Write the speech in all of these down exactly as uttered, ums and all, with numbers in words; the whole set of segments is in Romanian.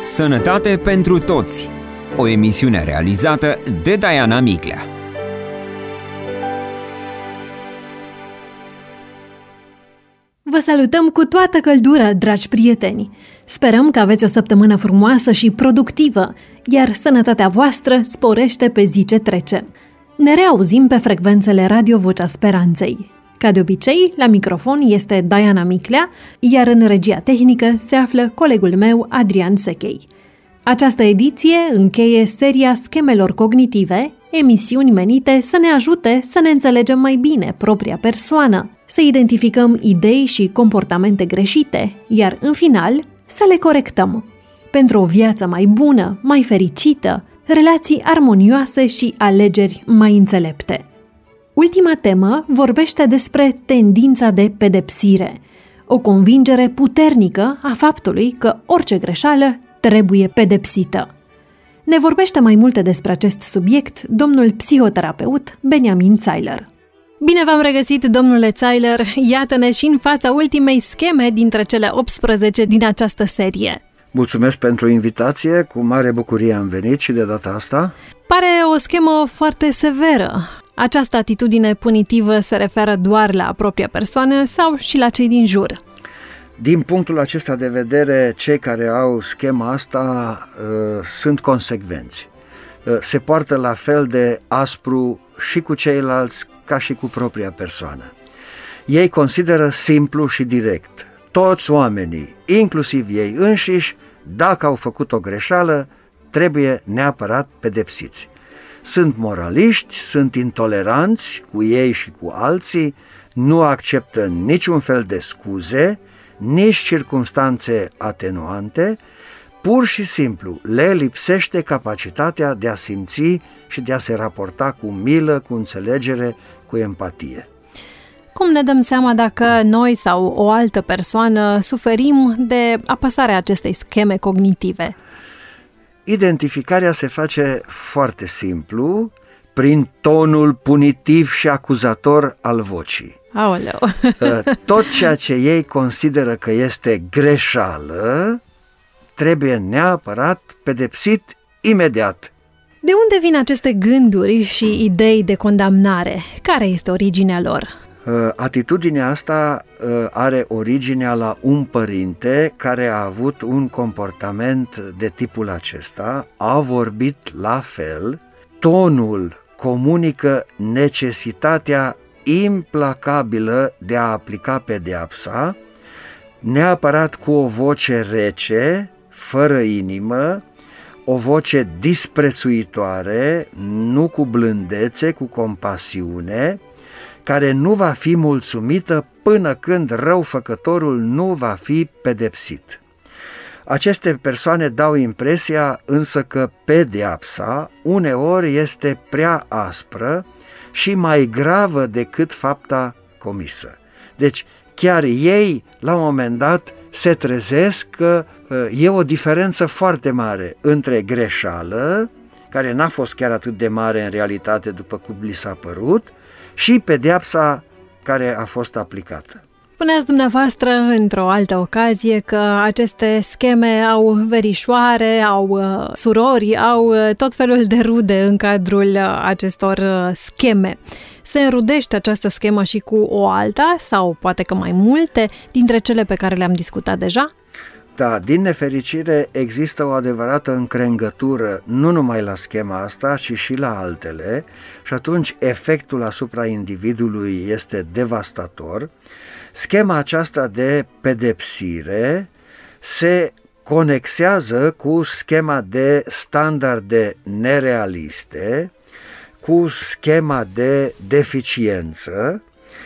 Sănătate pentru toți. O emisiune realizată de Diana Miclea. Vă salutăm cu toată căldura, dragi prieteni! Sperăm că aveți o săptămână frumoasă și productivă, iar sănătatea voastră sporește pe zi ce trece. Ne reauzim pe frecvențele Radio Vocea Speranței. Ca de obicei, la microfon este Diana Miclea, iar în regia tehnică se află colegul meu, Adrian Sechei. Această ediție încheie seria Schemelor Cognitive, emisiuni menite să ne ajute să ne înțelegem mai bine propria persoană, să identificăm idei și comportamente greșite, iar în final să le corectăm. Pentru o viață mai bună, mai fericită, relații armonioase și alegeri mai înțelepte. Ultima temă vorbește despre tendința de pedepsire, o convingere puternică a faptului că orice greșeală trebuie pedepsită. Ne vorbește mai multe despre acest subiect domnul psihoterapeut Benjamin Zeiler. Bine v-am regăsit, domnule Zeiler! Iată-ne și în fața ultimei scheme dintre cele optsprezece din această serie. Mulțumesc pentru invitație, cu mare bucurie am venit și de data asta. Pare o schemă foarte severă. Această atitudine punitivă se referă doar la propria persoană sau și la cei din jur? Din punctul acesta de vedere, cei care au schema asta uh, sunt consecvenți. Uh, se poartă la fel de aspru și cu ceilalți ca și cu propria persoană. Ei consideră simplu și direct. Toți oamenii, inclusiv ei înșiși, dacă au făcut o greșeală, trebuie neapărat pedepsiți. Sunt moraliști, sunt intoleranți cu ei și cu alții, nu acceptă niciun fel de scuze, nici circumstanțe atenuante, pur și simplu le lipsește capacitatea de a simți și de a se raporta cu milă, cu înțelegere, cu empatie. Cum ne dăm seama dacă noi sau o altă persoană suferim de apăsarea acestei scheme cognitive? Identificarea se face foarte simplu, prin tonul punitiv și acuzator al vocii. Aoleu! Tot ceea ce ei consideră că este greșeală trebuie neapărat pedepsit imediat. De unde vin aceste gânduri și idei de condamnare? Care este originea lor? Atitudinea asta are originea la un părinte care a avut un comportament de tipul acesta, a vorbit la fel, tonul comunică necesitatea implacabilă de a aplica pedeapsa, neapărat cu o voce rece, fără inimă, o voce disprețuitoare, nu cu blândețe, cu compasiune, care nu va fi mulțumită până când răufăcătorul nu va fi pedepsit. Aceste persoane dau impresia însă că pedeapsa uneori este prea aspră și mai gravă decât fapta comisă. Deci chiar ei, la un moment dat, se trezesc că e o diferență foarte mare între greșeală, care n-a fost chiar atât de mare în realitate după cum li s-a părut, și pedeapsa care a fost aplicată. Spuneați dumneavoastră într-o altă ocazie că aceste scheme au verișoare, au uh, surori, au uh, tot felul de rude în cadrul uh, acestor uh, scheme. Se înrudește această schemă și cu o alta sau poate că mai multe dintre cele pe care le-am discutat deja? Da, din nefericire există o adevărată încrengătură nu numai la schema asta, ci și la altele și atunci efectul asupra individului este devastator. Schema aceasta de pedepsire se conexează cu schema de standarde nerealiste, cu schema de deficiență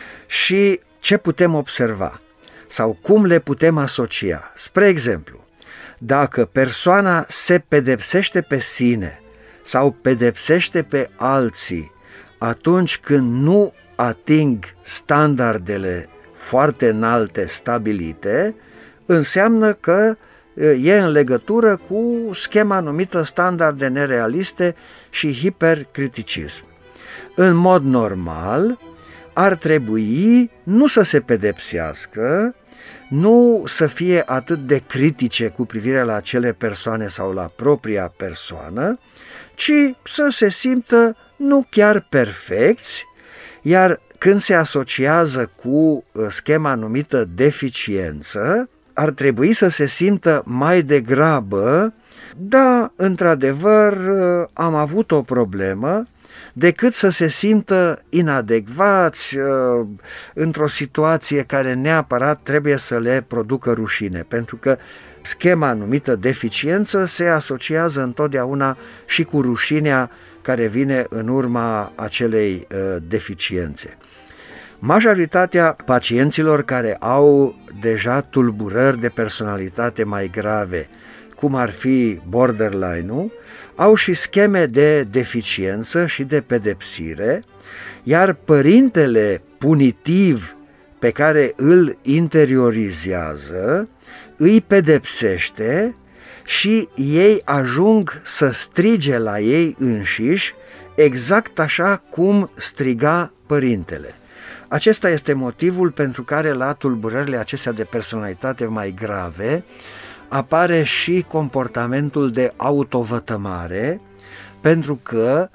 și ce putem observa sau cum le putem asocia. Spre exemplu, dacă persoana se pedepsește pe sine sau pedepsește pe alții atunci când nu ating standardele foarte înalte stabilite, înseamnă că e în legătură cu schema numită standarde nerealiste și hipercriticism. În mod normal, ar trebui nu să se pedepsească, nu să fie atât de critice cu privire la acele persoane sau la propria persoană, ci să se simtă nu chiar perfecți, iar când se asociază cu schema numită deficiență, ar trebui să se simtă mai degrabă: da, într-adevăr, am avut o problemă, decât să se simtă inadecvați într-o situație care neapărat trebuie să le producă rușine, pentru că schema numită deficiență se asociază întotdeauna și cu rușinea care vine în urma acelei deficiențe. Majoritatea pacienților care au deja tulburări de personalitate mai grave, cum ar fi borderline-ul, au și scheme de deficiență și de pedepsire, iar părintele punitiv pe care îl interiorizează îi pedepsește și ei ajung să strige la ei înșiși exact așa cum striga părintele. Acesta este motivul pentru care la tulburările acestea de personalitate mai grave apare și comportamentul de autovătămare, pentru că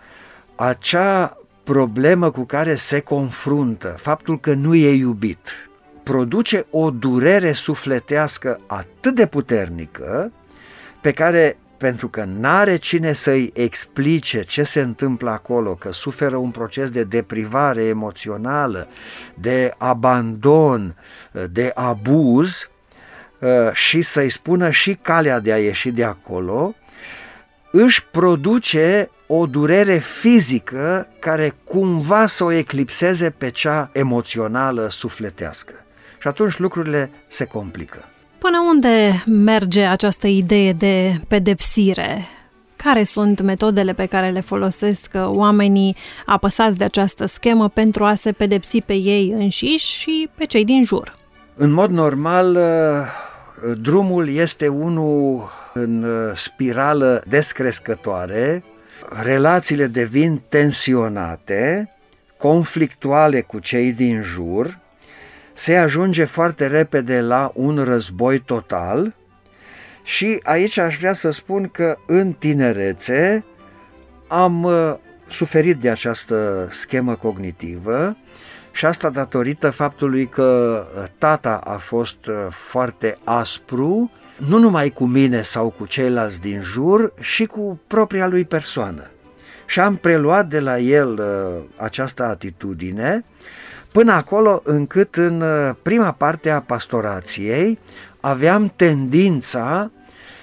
acea problemă cu care se confruntă, faptul că nu e iubit, produce o durere sufletească atât de puternică, pe care, pentru că n-are cine să-i explice ce se întâmplă acolo, că suferă un proces de deprivare emoțională, de abandon, de abuz, și să-i spună și calea de a ieși de acolo, își produce o durere fizică care cumva să o eclipseze pe cea emoțională, sufletească. Și atunci lucrurile se complică. Până unde merge această idee de pedepsire? Care sunt metodele pe care le folosesc oamenii apăsați de această schemă pentru a se pedepsi pe ei înșiși și pe cei din jur? În mod normal, drumul este unul în spirală descrescătoare, relațiile devin tensionate, conflictuale cu cei din jur, se ajunge foarte repede la un război total și aici aș vrea să spun că în tinerețe am suferit de această schemă cognitivă și asta datorită faptului că tata a fost foarte aspru, nu numai cu mine sau cu ceilalți din jur, și cu propria lui persoană. Și am preluat de la el această atitudine, până acolo încât în prima parte a pastorației aveam tendința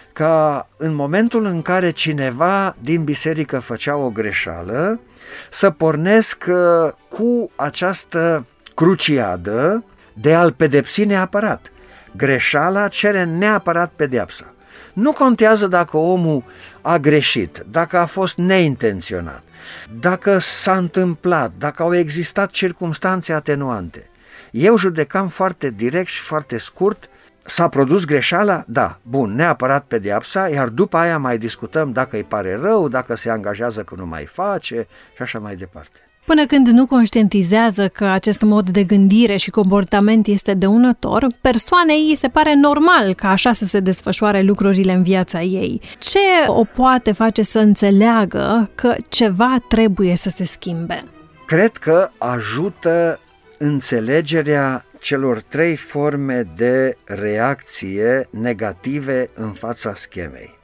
ca în momentul în care cineva din biserică făcea o greșeală, să pornesc cu această cruciadă de a-l pedepsi neapărat. Greșeala cere neapărat pedeapsa. Nu contează dacă omul a greșit, dacă a fost neintenționat, dacă s-a întâmplat, dacă au existat circumstanțe atenuante. Eu judecam foarte direct și foarte scurt. S-a produs greșeala? Da, bun, neapărat pedeapsa, iar după aia mai discutăm dacă îi pare rău, dacă se angajează că nu mai face și așa mai departe. Până când nu conștientizează că acest mod de gândire și comportament este dăunător, persoanei îi se pare normal ca așa să se desfășoare lucrurile în viața ei. Ce o poate face să înțeleagă că ceva trebuie să se schimbe? Cred că ajută înțelegerea celor trei forme de reacție negative în fața schemei.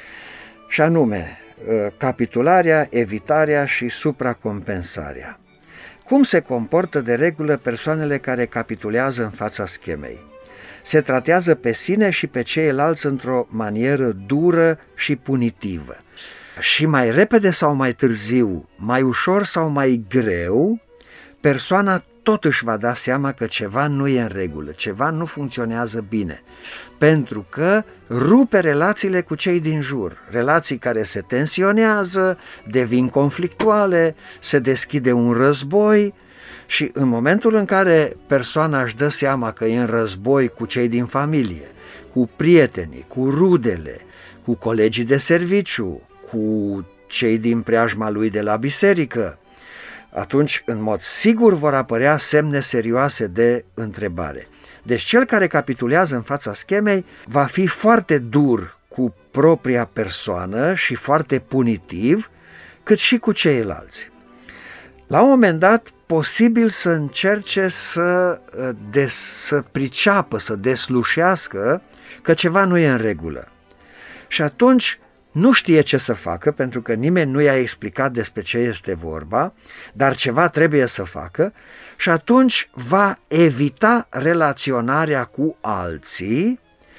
Și anume, capitularea, evitarea și supracompensarea. Cum se comportă de regulă persoanele care capitulează în fața schemei? Se tratează pe sine și pe ceilalți într-o manieră dură și punitivă. Și mai repede sau mai târziu, mai ușor sau mai greu, persoana tot își va da seama că ceva nu e în regulă, ceva nu funcționează bine, pentru că rupe relațiile cu cei din jur, relații care se tensionează, devin conflictuale, se deschide un război și în momentul în care persoana își dă seama că e în război cu cei din familie, cu prietenii, cu rudele, cu colegii de serviciu, cu cei din preajma lui de la biserică, atunci, în mod sigur, vor apărea semne serioase de întrebare. Deci cel care capitulează în fața schemei va fi foarte dur cu propria persoană și foarte punitiv, cât și cu ceilalți. La un moment dat, posibil să încerce să, des, să priceapă, să deslușească că ceva nu e în regulă. Și atunci nu știe ce să facă, pentru că nimeni nu i-a explicat despre ce este vorba, dar ceva trebuie să facă, și atunci va evita relaționarea cu alții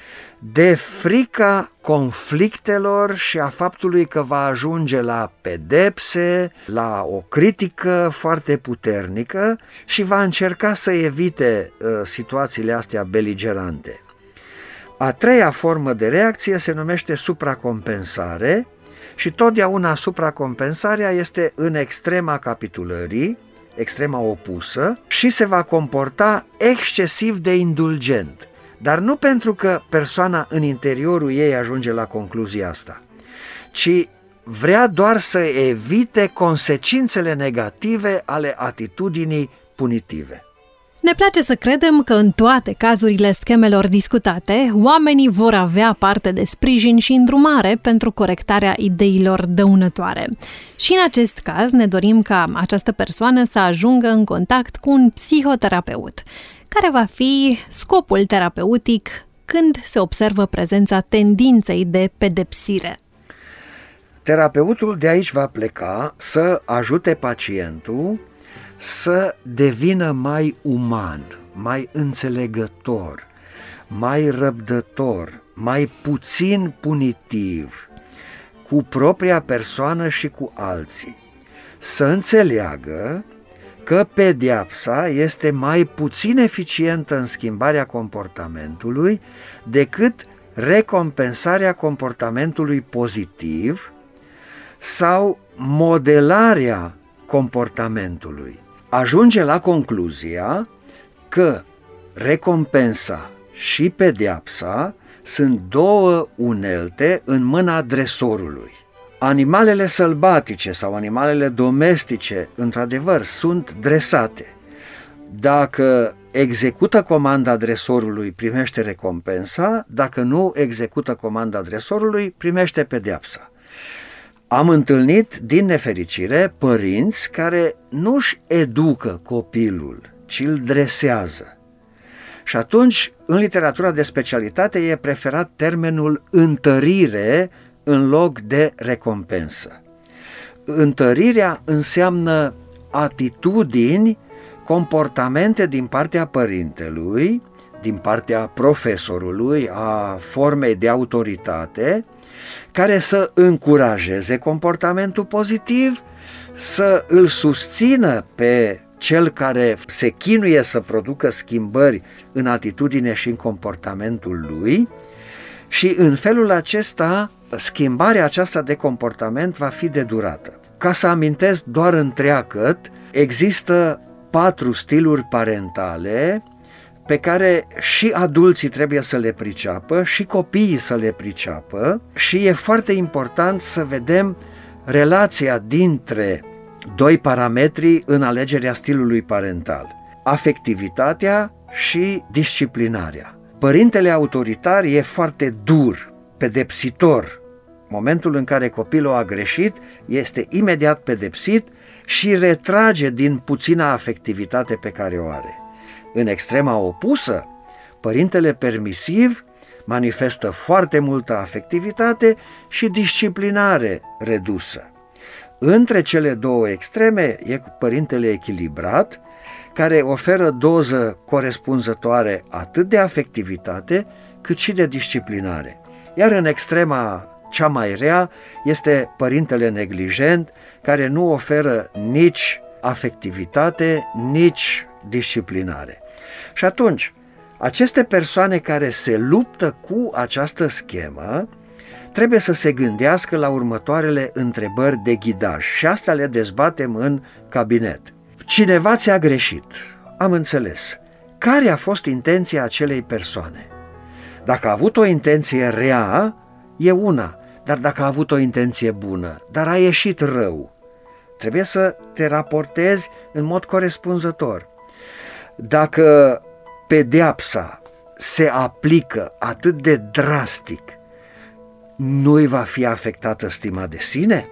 de frica conflictelor și a faptului că va ajunge la pedepse, la o critică foarte puternică și va încerca să evite uh, situațiile astea beligerante. A treia formă de reacție se numește supracompensare și totdeauna supracompensarea este în extrema capitulării, extrema opusă, și se va comporta excesiv de indulgent. Dar nu pentru că persoana în interiorul ei ajunge la concluzia asta, ci vrea doar să evite consecințele negative ale atitudinii punitive. Ne place să credem că în toate cazurile schemelor discutate, oamenii vor avea parte de sprijin și îndrumare pentru corectarea ideilor dăunătoare. Și în acest caz ne dorim ca această persoană să ajungă în contact cu un psihoterapeut. Care va fi scopul terapeutic când se observă prezența tendinței de pedepsire? Terapeutul de aici va pleca să ajute pacientul să devină mai uman, mai înțelegător, mai răbdător, mai puțin punitiv cu propria persoană și cu alții. Să înțeleagă că pedeapsa este mai puțin eficientă în schimbarea comportamentului decât recompensarea comportamentului pozitiv sau modelarea comportamentului. Ajunge la concluzia că recompensa și pedeapsa sunt două unelte în mâna dresorului. Animalele sălbatice sau animalele domestice, într-adevăr, sunt dresate. Dacă execută comanda dresorului, primește recompensa, dacă nu execută comanda dresorului, primește pedeapsa. Am întâlnit, din nefericire, părinți care nu-și educă copilul, ci îl dresează. Și atunci, în literatura de specialitate, e preferat termenul întărire în loc de recompensă. Întărirea înseamnă atitudini, comportamente din partea părintelui, din partea profesorului, a formei de autoritate, care să încurajeze comportamentul pozitiv, să îl susțină pe cel care se chinuie să producă schimbări în atitudine și în comportamentul lui, și în felul acesta schimbarea aceasta de comportament va fi de durată. Ca să amintesc doar întreagăt, există patru stiluri parentale pe care și adulții trebuie să le priceapă și copiii să le priceapă, și e foarte important să vedem relația dintre doi parametri în alegerea stilului parental: afectivitatea și disciplinarea. Părintele autoritar e foarte dur, pedepsitor. Momentul în care copilul a greșit, este imediat pedepsit și retrage din puțina afectivitate pe care o are. În extrema opusă, părintele permisiv manifestă foarte multă afectivitate și disciplinare redusă. Între cele două extreme e părintele echilibrat, care oferă doză corespunzătoare atât de afectivitate cât și de disciplinare. Iar în extrema cea mai rea este părintele neglijent, care nu oferă nici afectivitate, nici disciplinare. Și atunci, aceste persoane care se luptă cu această schemă trebuie să se gândească la următoarele întrebări de ghidaj, și asta le dezbatem în cabinet. Cineva ți-a greșit, am înțeles. Care a fost intenția acelei persoane? Dacă a avut o intenție rea, e una, dar dacă a avut o intenție bună, dar a ieșit rău, trebuie să te raportezi în mod corespunzător. Dacă pedeapsa se aplică atât de drastic, nu-i va fi afectată stima de sine?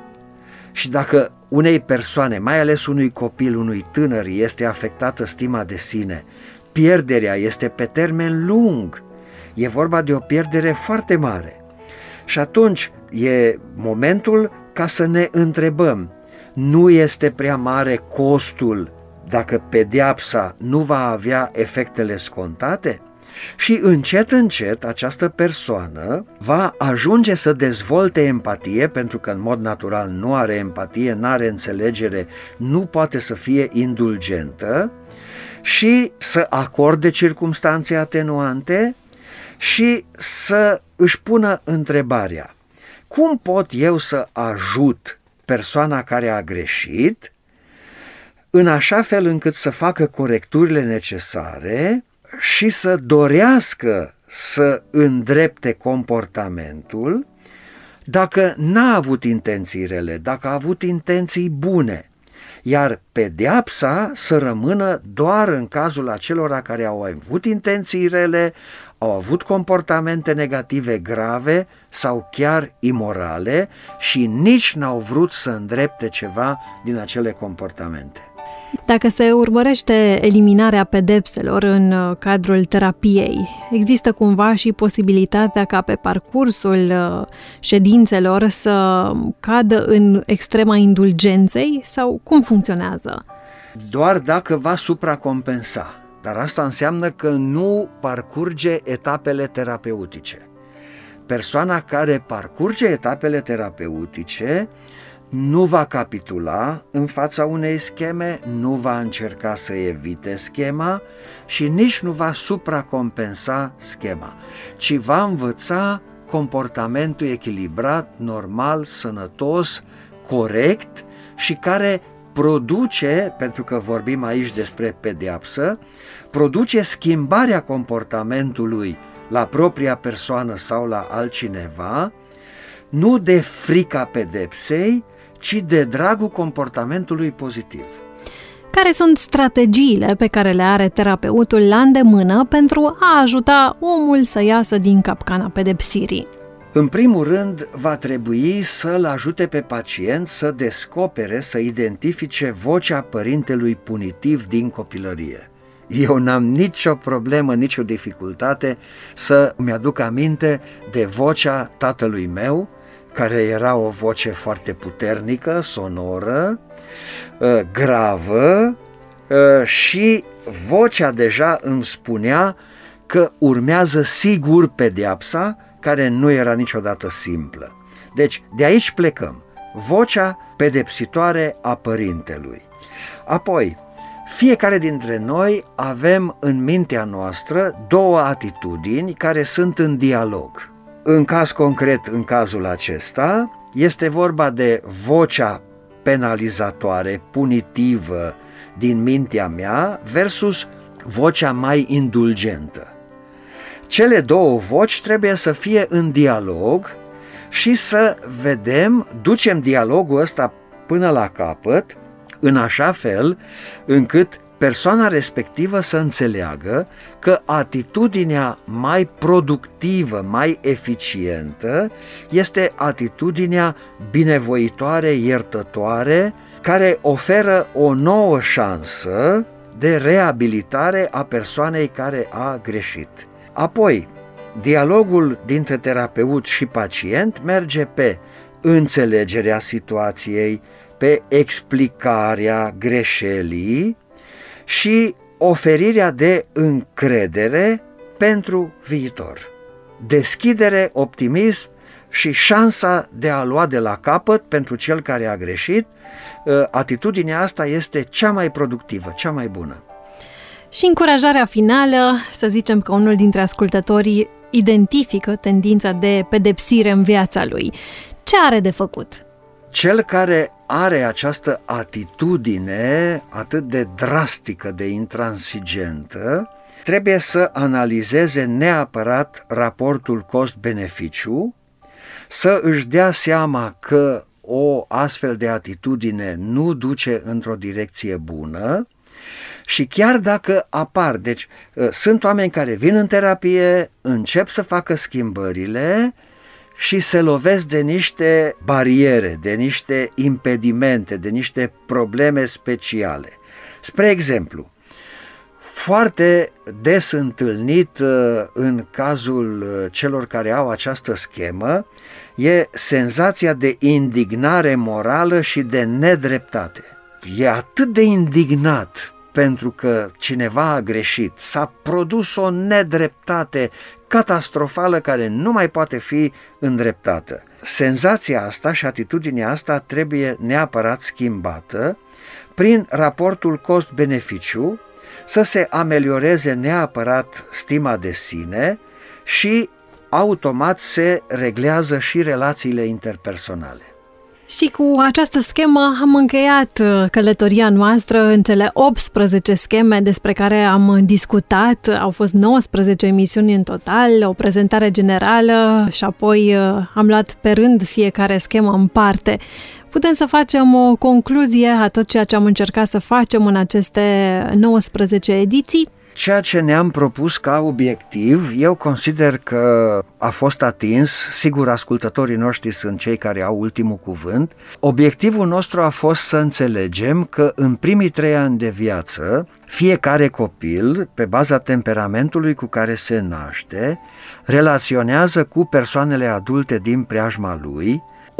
Și dacă unei persoane, mai ales unui copil, unui tânăr, este afectată stima de sine, pierderea este pe termen lung, e vorba de o pierdere foarte mare. Și atunci e momentul ca să ne întrebăm, nu este prea mare costul dacă pedeapsa nu va avea efectele scontate? Și încet, încet, această persoană va ajunge să dezvolte empatie, pentru că în mod natural nu are empatie, nu are înțelegere, nu poate să fie indulgentă, și să acorde circumstanțe atenuante și să își pună întrebarea: cum pot eu să ajut persoana care a greșit în așa fel încât să facă corecturile necesare și să dorească să îndrepte comportamentul dacă n-a avut intenții rele, dacă a avut intenții bune, iar pedeapsa să rămână doar în cazul acelora care au avut intenții rele, au avut comportamente negative grave sau chiar imorale și nici n-au vrut să îndrepte ceva din acele comportamente. Dacă se urmărește eliminarea pedepselor în cadrul terapiei, există cumva și posibilitatea ca pe parcursul ședințelor să cadă în extrema indulgenței sau cum funcționează? Doar dacă va supracompensa, dar asta înseamnă că nu parcurge etapele terapeutice. Persoana care parcurge etapele terapeutice nu va capitula în fața unei scheme, nu va încerca să evite schema și nici nu va supracompensa schema, ci va învăța comportamentul echilibrat, normal, sănătos, corect și care produce, pentru că vorbim aici despre pedeapsă, produce schimbarea comportamentului la propria persoană sau la altcineva, nu de frica pedepsei, ci de dragul comportamentului pozitiv. Care sunt strategiile pe care le are terapeutul la îndemână pentru a ajuta omul să iasă din capcana pedepsirii? În primul rând, va trebui să-l ajute pe pacient să descopere, să identifice vocea părintelui punitiv din copilărie. Eu n-am nicio problemă, nicio dificultate să mi-aduc aminte de vocea tatălui meu, care era o voce foarte puternică, sonoră, gravă, și vocea deja îmi spunea că urmează sigur pedeapsa, care nu era niciodată simplă. Deci, de aici plecăm. Vocea pedepsitoare a părintelui. Apoi, fiecare dintre noi avem în mintea noastră două atitudini care sunt în dialog. În caz concret, în cazul acesta, este vorba de vocea penalizatoare, punitivă din mintea mea versus vocea mai indulgentă. Cele două voci trebuie să fie în dialog și să vedem, ducem dialogul ăsta până la capăt, în așa fel încât persoana respectivă să înțeleagă că atitudinea mai productivă, mai eficientă este atitudinea binevoitoare, iertătoare, care oferă o nouă șansă de reabilitare a persoanei care a greșit. Apoi, dialogul dintre terapeut și pacient merge pe înțelegerea situației, pe explicarea greșelii și oferirea de încredere pentru viitor. Deschidere, optimism și șansa de a lua de la capăt pentru cel care a greșit. Atitudinea asta este cea mai productivă, cea mai bună. Și încurajarea finală, să zicem că unul dintre ascultători identifică tendința de pedepsire în viața lui. Ce are de făcut? Cel care are această atitudine atât de drastică, de intransigentă, trebuie să analizeze neapărat raportul cost-beneficiu, să își dea seama că o astfel de atitudine nu duce într-o direcție bună Și chiar dacă apar, deci sunt oameni care vin în terapie, încep să facă schimbările și se lovesc de niște bariere, de niște impedimente, de niște probleme speciale. Spre exemplu, foarte des întâlnit în cazul celor care au această schemă e senzația de indignare morală și de nedreptate. E atât de indignat pentru că cineva a greșit, s-a produs o nedreptate catastrofală care nu mai poate fi îndreptată. Senzația asta și atitudinea asta trebuie neapărat schimbată prin raportul cost-beneficiu, să se amelioreze neapărat stima de sine și automat se reglează și relațiile interpersonale. Și cu această schemă am încheiat călătoria noastră în cele optsprezece scheme despre care am discutat. Au fost nouăsprezece emisiuni în total, o prezentare generală și apoi am luat pe rând fiecare schemă în parte. Putem să facem o concluzie a tot ceea ce am încercat să facem în aceste nouăsprezece ediții? Ceea ce ne-am propus ca obiectiv, eu consider că a fost atins, sigur ascultătorii noștri sunt cei care au ultimul cuvânt. Obiectivul nostru a fost să înțelegem că în primii trei ani de viață, fiecare copil, pe baza temperamentului cu care se naște, relaționează cu persoanele adulte din preajma lui,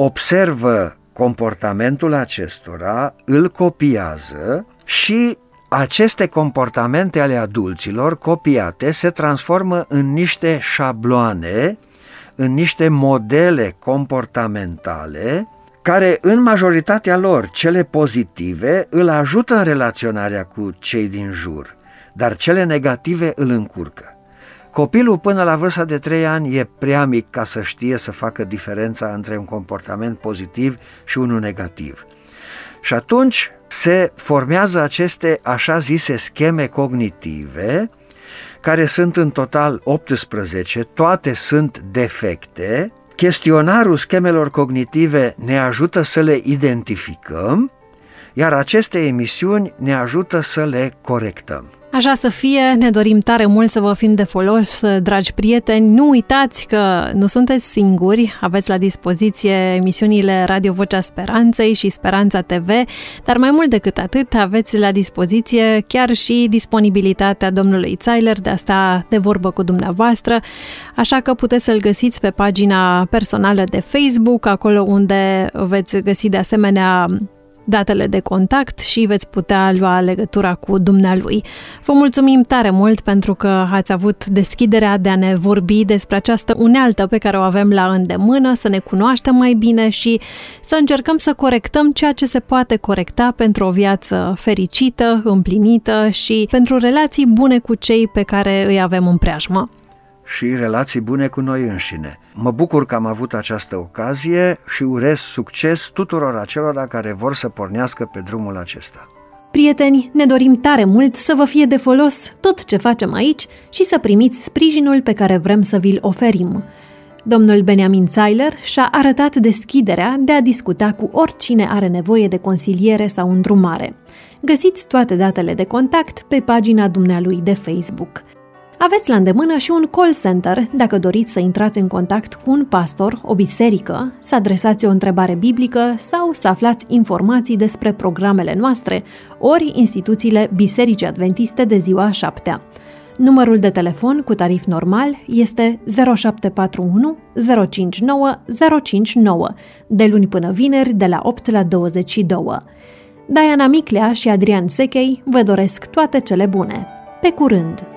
observă comportamentul acestora, îl copiază și aceste comportamente ale adulților copiate se transformă în niște șabloane, în niște modele comportamentale care în majoritatea lor, cele pozitive, îl ajută în relaționarea cu cei din jur, dar cele negative îl încurcă. Copilul până la vârsta de trei ani e prea mic ca să știe să facă diferența între un comportament pozitiv și unul negativ. Și atunci se formează aceste așa zise scheme cognitive, care sunt în total optsprezece, toate sunt defecte. Chestionarul schemelor cognitive ne ajută să le identificăm, iar aceste emisiuni ne ajută să le corectăm. Așa să fie, ne dorim tare mult să vă fim de folos, dragi prieteni. Nu uitați că nu sunteți singuri, aveți la dispoziție emisiunile Radio Vocea Speranței și Speranța T V, dar mai mult decât atât aveți la dispoziție chiar și disponibilitatea domnului Zeiler de a sta de vorbă cu dumneavoastră, așa că puteți să-l găsiți pe pagina personală de Facebook, acolo unde veți găsi de asemenea datele de contact și veți putea lua legătura cu dumnealui. Vă mulțumim tare mult pentru că ați avut deschiderea de a ne vorbi despre această unealtă pe care o avem la îndemână, să ne cunoaștem mai bine și să încercăm să corectăm ceea ce se poate corecta pentru o viață fericită, împlinită și pentru relații bune cu cei pe care îi avem în preajmă. Și relații bune cu noi înșine. Mă bucur că am avut această ocazie și urez succes tuturor acelora care vor să pornească pe drumul acesta. Prieteni, ne dorim tare mult să vă fie de folos tot ce facem aici și să primiți sprijinul pe care vrem să vi-l oferim. Domnul Beniamin Zeiler și-a arătat deschiderea de a discuta cu oricine are nevoie de consiliere sau îndrumare. Găsiți toate datele de contact pe pagina dumnealui de Facebook. Aveți la îndemână și un call center dacă doriți să intrați în contact cu un pastor, o biserică, să adresați o întrebare biblică sau să aflați informații despre programele noastre, ori instituțiile Bisericii Adventiste de ziua șaptea. Numărul de telefon cu tarif normal este zero șapte patru unu zero cinci nouă zero cinci nouă, de luni până vineri de la opt la douăzeci și două. Diana Miclea și Adrian Sechei vă doresc toate cele bune. Pe curând!